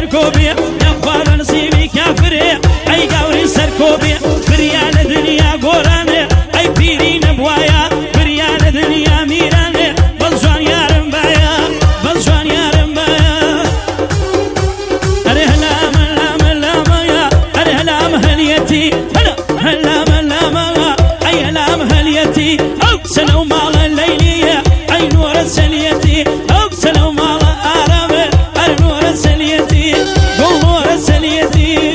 سركوبي يا خوار نصيبي كافري اي قوري سركوبي بريال دنيا قوراني اي بيرين بوايا بريال دنيا ميراني بلجوان يا رمبايا بلجوان يا رمبايا ارهلام اللام اللام يا ارهلام هليتي هلام اللام اي هلام هليتي اقسل ومال الليلية اي نور السليتي اقسل ومال ارامي النور السليتي قول نور السليتي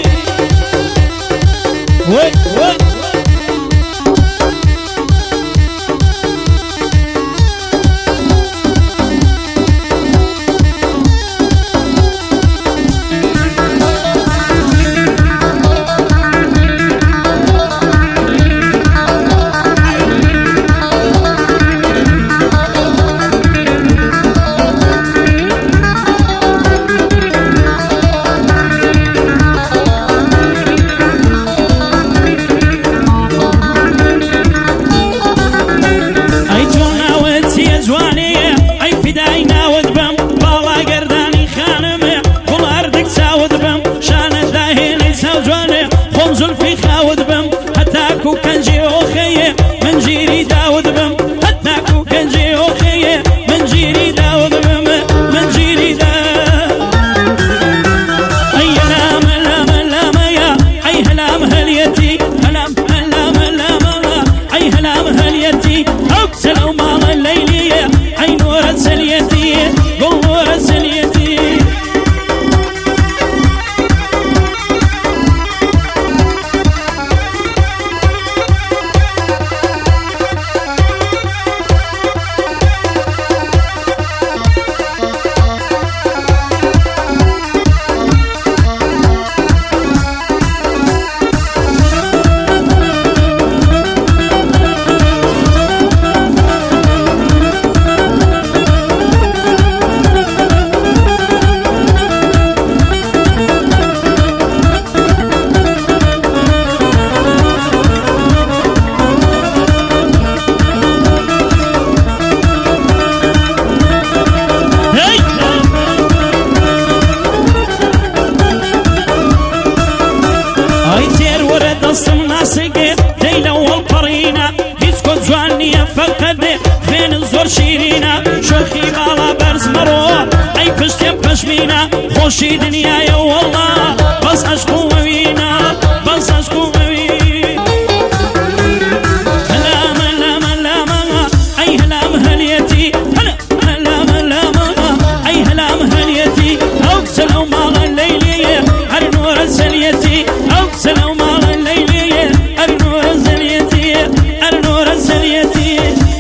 وي وي زلفي خاود بم هتاكو كنجي وخيه من جيري داود بم هتاكو كنجي وخيه من جيري داود بم من جيري دا اي هلام هلام هلام يا اي هلام هليتي هلام هلام هلام اي هلام هليتي اقسل ومال الليليه اي نور السليتي قول نور السليتي زور شیرینا شوخی بالا برز مرو ای پشتیم پشمینا خوشی دنیای والله بس عشقو موینا بس عشقو موینا هلام هلام هلام ای هلام هلیتی هلام هلام ای هلام هلیتی اقسل ومال الليلية النور السليتي اقسل ومال الليلية النور السليتي النور السليتي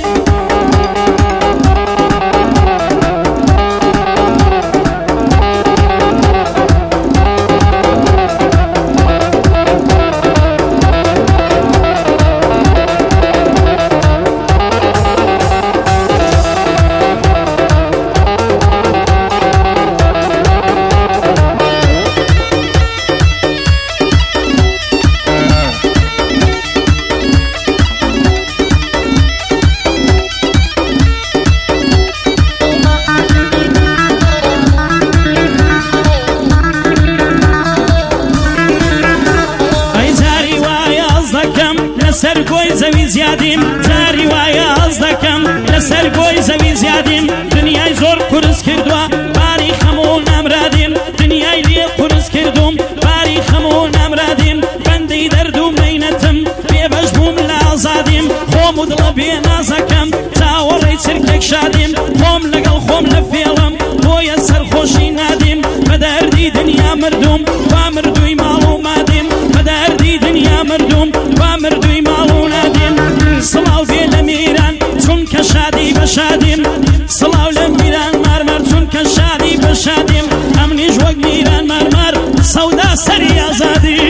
سرقوي زوي زيادين زاري وايا أصدكم لسرقوي زوي زيادين دنياي زور كرس كردوا باري خمون أمرادين دنياي لي كرس كردوم باري خمون أمرادين بندي دردوم نينتم بيبجبوم لازادين خوم ودلبي نازكم تاوري سركك شادين خوم لقل خوم لفيلم بويا سرخوشي نادين بدردي دنيا مردوم ومردوي مالو مادين بدردي دنيا مردوم ومردوي مالو نادين صلاو في لميران چونك شادي بشادين صلاو لميران مرمر چونك شادي بشادين امني جوك ميران مرمر سودا سري آزادي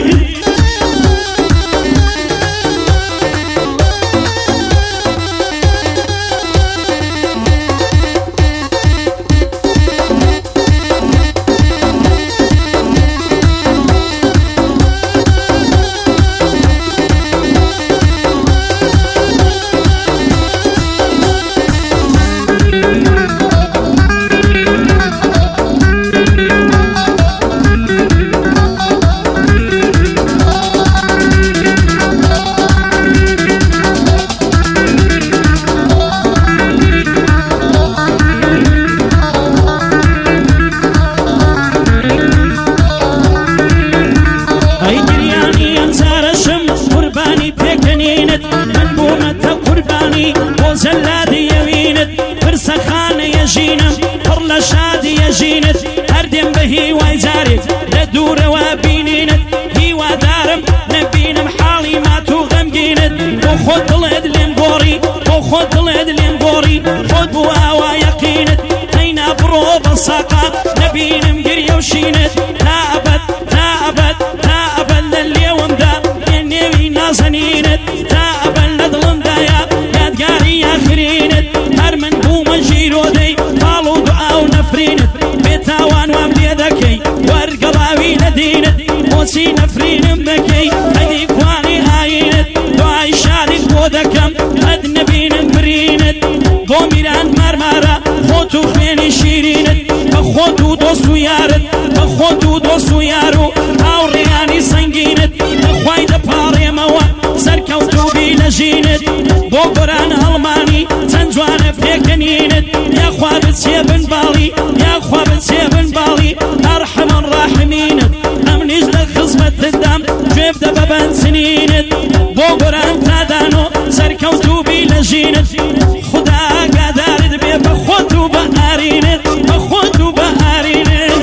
من بومەتە قوربانی بۆ زەلادی یەوینت فرسەخانە یەژینم پڕ لە شادی یەژینت هەردێم بە هیوای جارێک لە دوورەوە بینینت هیوادارم نەبینم حاڵی مات و غەمگینت بۆ خۆت دڵێت لێم گۆڕی بۆ خۆت دڵێت لێم گۆڕی خۆت بوو ئاوا یەقینت هەینا بڕۆ بە ساقا نەبینم گریە و شینت تا ئەبەد تا ئەبەد تا ئەبەد لە لێومدا لێ نێوی نازەنینت تا ئەبەد لە دڵمدایە یادگاری یاخرینت هەر من بوومە ژیرۆدەی پاڵ و دوعا و نەفرینت بێتاوان وام لێ دەکەی وەرگەڵاوی لە دینت بۆچی نەفرینم دەکەی ئەدی کوانی ئاینت دوعای شادیت بۆ دەکەم ئەد نەبینم برینت بۆ میران مارمارە خۆت و خوێنی شیرینت بە خۆت و دۆست و یارت بە خۆت و دۆست و یار و هاوڕێیانی سەنگینت بەخوای دەپاڕێمەوە سەرکەوتوبی لە ژینت بۆ گۆران هەڵمانی چەند جوانە پێکەنینت یاخوا بچێ بن باڵی یاخوا بچێ بن باڵی ئەرحەمەن ڕاحمینت ئەمنیش لە خزمەتتدام گوێ بدە بە بەنسنینت بۆ گۆران تادانۆ سەرکەوتوبی لە ژینت خدا ئاگادارت بێ بە خۆت و بە ئارینت بە خۆت و بە ئارینت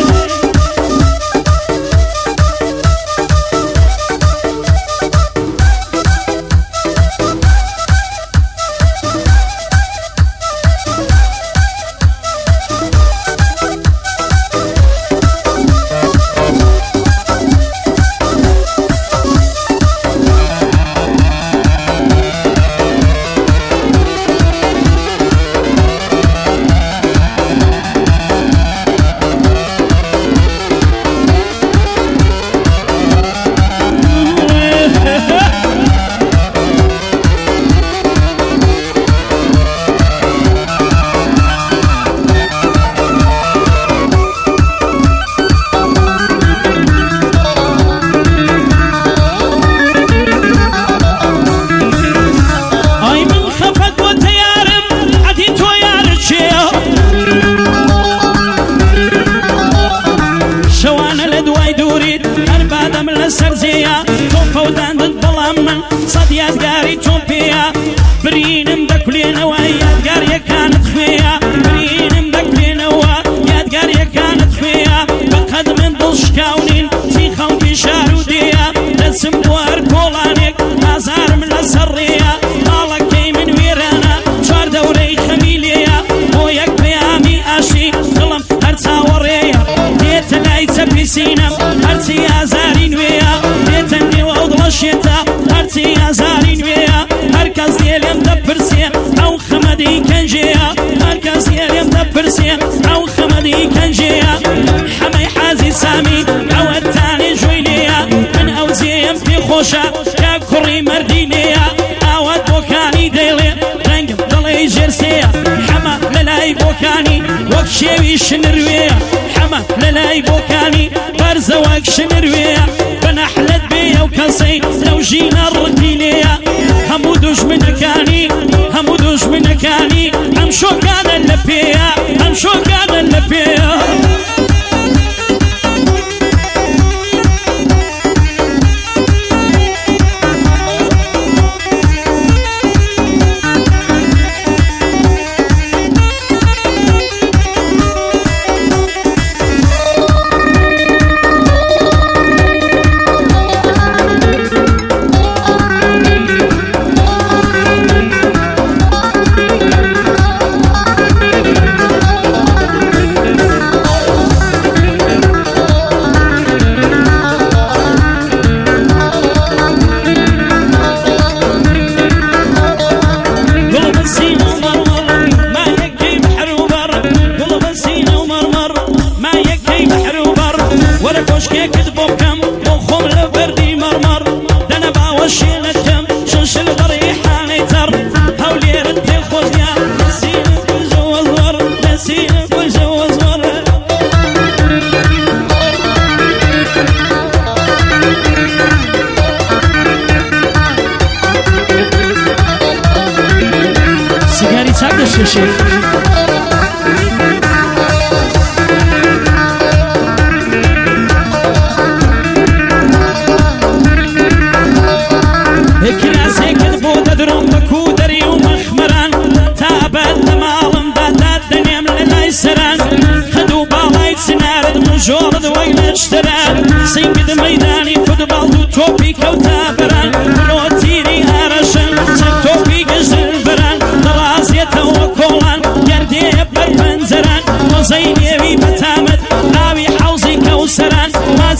یادگاری تۆم پێیە برینم دەکولێنەوە یادگاریەکانت خوێیە برینم دەکولێنەوە یادگاریەکانت خوێیە بەقەد من دڵشکاونین چی خەڵکی شار و دێیە دەچم بۆ هەر کۆڵانێک ئازارم لەسەر ڕێیە ماڵەکەی من وێرانە چوار دەورەی خەمی لێیە بۆ یەک پەیامی ئاشی دڵم هەر چاوەڕێیە دێتە لای چەپی سینەم هەرچی ئازاری نوێیە دێتە نێوە ئەو دڵەشێتە هەرچی ئازاری نوێیە هەرکەس دێ لێم دەپرسێ ئەو خەمەدی کەنجەیە هەرکەس دێ لێم دەپرسێ ئەو خەمەدی کەنجەیە حەمەی حازی سامی ئەوەتانی ژووی لێیە من ئەو جێم پێ خۆشە کە کوڕی مەردی لێیە ئاوەت بۆکانی دەیڵێ ڕەنگم دڵێ ژێرسەیە حەمە لەلای بۆکانی وەک شێوی شنروێیە حەمە لەلای بۆکانی بەرزە وەک شنروێیە بەنەحلەت بێ ئەو کەسەی لەو ژینە ڕقی لێیە هەموو دوژمنەکانی هەموو دوژمنەکانی ئەم شۆکانە لە پێیە ئەم شۆکانە لە پێیە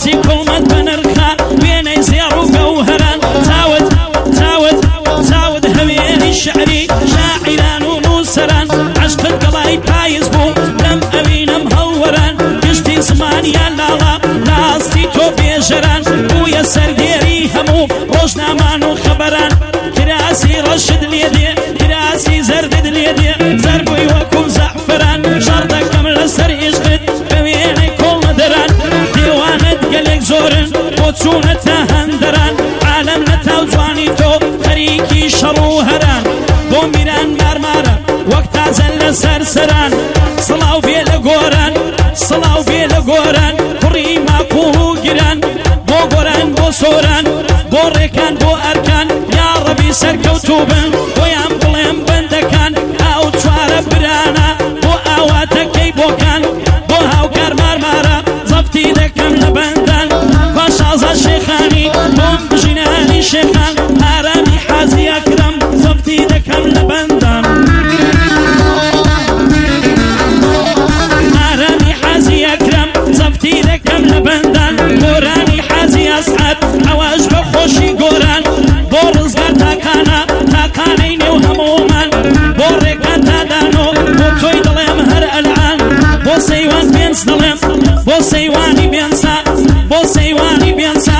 بۆچی کوڵمەت بەنرخە وێنەی زێڕ و گەوهەران چاوت هەوێنی شعری شاعران و نووسەران عەشقت گەڵای پاییز بوو لەم ئەوینەم هەڵوەران گشتی زمانیان لاڵا لاستی تۆ بێژەران بوویە سەردێری هەموو ڕۆژنامان و خەبەران کراسی ڕەشت لێدێ کراسی زەردت لێدێ زەربووی وەکو زەعفران شەڕ دەکەم لەسەر عیشقت بە وێنەی کۆڵمەدەران دێوانت گەلێک زۆرن بۆ چوونەتە هەندەران عالەم نەتاو جوانی تۆ خەریکی شەڕ و هەران بۆ میران مارمارە وەک تازە لەسەر سەران سڵاو بێ لە گۆران سڵاو بێ لە گۆران کوڕی ماکوڵ و گیران بۆ گۆران بۆ سۆران بۆ ڕێکان بۆ ئەرکان یا ڕەبی سەرکەوتوو بن بۆیان بڵێم بەندەکان ئاو چوارە برانە بۆ ئاواتەکەی بۆکان بۆ هاوکار مارمارە زەفتی دەکەم لە بەندان باش ئازا شێخانی بۆم بژینانی شێخان ئارامی حازی ئەکرەم زەفتی دەکەم لە بەندان ئارامی حازی ئەکرەم زەفتی دەکەم لە بەندان گۆرانی حازی ئەسعەد ئەوەش بە خۆشی گۆران بۆ ڕزگار تاکانە تاکانەی نێو هەموومان بۆ ڕێکان تادانۆ بۆ تۆی دەڵێم هەر ئەلعان بۆ سەیوان بێنس دەڵێم بۆ سەیوانی بێنسا بۆ سەیوانی بێنسا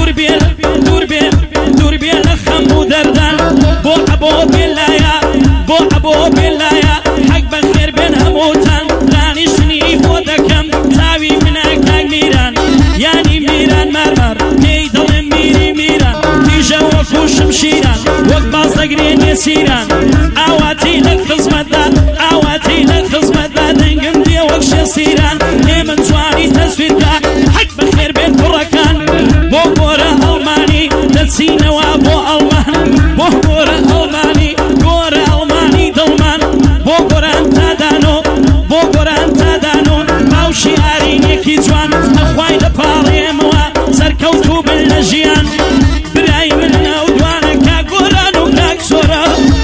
دوور بێ لە خەم و دەردان بۆ ئەبۆ بێلایە بۆ ئەبۆ بێلایە حەق بەخێر بێن هەمووتان دانیشتنی بۆ دەکەم چاوی منە کاک میران یانی میران مارمار پێی دەڵێم میری میران تیژە وەکو شمشیران وەک باز دەگرێن نێسیران ئاواتی لە خزمەتدا ئاواتی لە خزمەتدا دەنگم دێ وەک شێسیران لێ من جوانی تەسویرکە حەق بەخێر بێن کوڕەکان بۆ گۆرە ئەڵمانی دەچینەوە بۆ ئەڵمان بۆ گۆرە ئەڵمانی گۆرە ئەڵمانی دڵمان بۆ گۆران تادانۆ بۆ گۆران تادانۆ باوشی ئارینێکی جوان ئەخوای لە پاڕێمەوە سەرکەوتوو بن لە ژیان برای من ناودوانە کاک گۆران و کاک سۆرە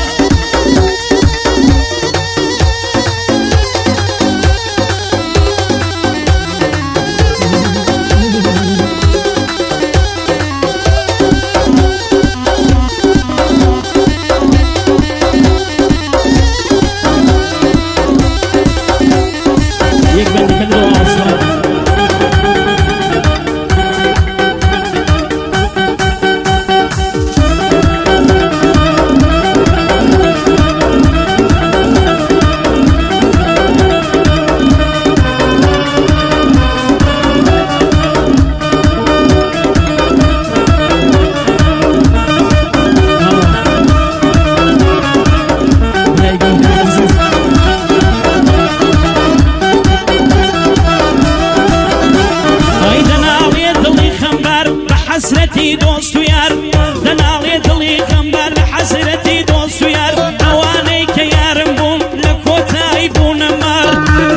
حسرەتی دۆست و یار دەناڵێ دڵی خەمبار لە حەسرەتی دۆست و یار ئەوانەی کە یارم بووم لە کۆتایی بوونە مار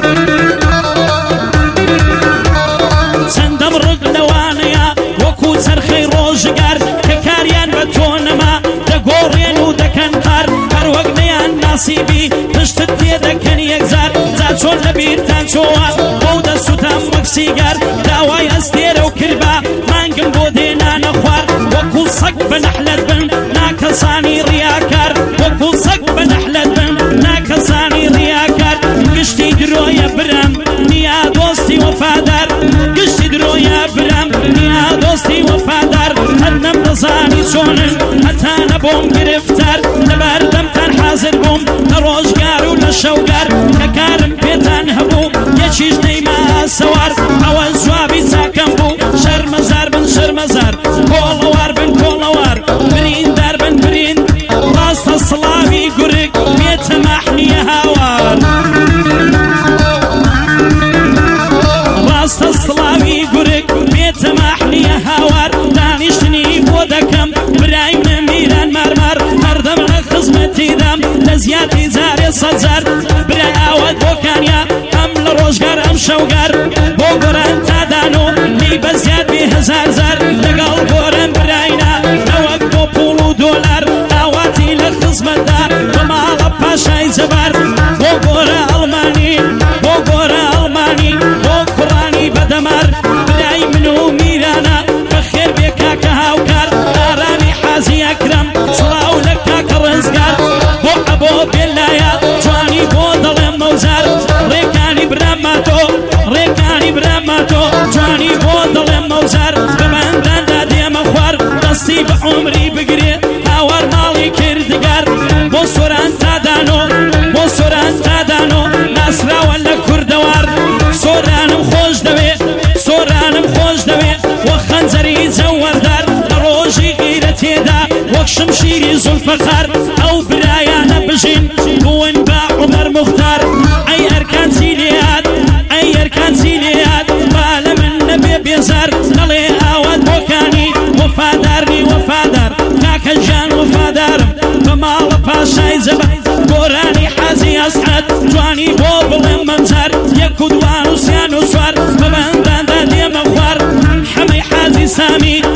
چەندەم ڕق لەوانەیە وەکو چەرخەی ڕۆژگار کە کاریان بە تۆ نەما دەگۆڕێن و دەکەن قار هەر وەک نەیان ناسیبی پشتت تێدەکەن یەکزار جا چۆن لە بیرتان چۆوە بەو دەسووتام وەک سیگار داوای ئەستێرە و کربا مانگم بۆ دێنانە خوار وەکو سەگ بە نەحلەت بن ناکەسانی ڕیاکار وەکو سەگ بە نەحلەت بن ناکەسانی ڕیاکار گشتی درۆیە برام نیا دۆستی وەفادار گشتی درۆیە برام نیا دۆستی وەفادار هەر نەمدەزانی چۆنن هەتا نەبۆم گرفتار لەبەردەمتان حازر بووم لە ڕۆژگار و لە شەوگار کە کارم پێتان هەبوو یەکیش نەیما سەوار ئەوە جوابی چاکەم بوو شەرمەزار بن شەرمەزار کۆڵەوار بن کۆڵەوار بریندار بن بریند ڕاستە سڵاوی گورگ بێتە ماحنیە هاوار ڕاستە سڵاوی گورگ بێتە ماحنیە هاوار دانیشتنی بۆ دەکەم برای منە میران مارمار هەردەم لە خزمەتیدام لە زیادی جارێ سەجار برای ئاوات بۆکانیا ئەم لە ڕۆژگار ئەم شەوگار بۆ گۆران تادانۆ لی بە زیاد بێ هەزار زار لەگەڵ گۆران براینا نەوەک بۆ پوڵ و دۆلار ئاواتی لە خزمەتدا بە ماڵە پاشای جەبار بۆ گۆرە ئەڵمانی بۆ گۆرە ئەڵمانی بۆ کوڕانی بەدەمار برای من و میرە فخار أو برايانا بجين بون با عمر مختار أي أركان سيليات أي أركان سيليات بالا من نبي بيزار نلي آواد بوكاني وفادارني وفادار كاكنجان وفادارم بمال باشاي زبا قراني حازي أسعد جواني بوبل ممزار يكو دوان وسيان وسوار ببندان دادي مخوار حمي حازي سامي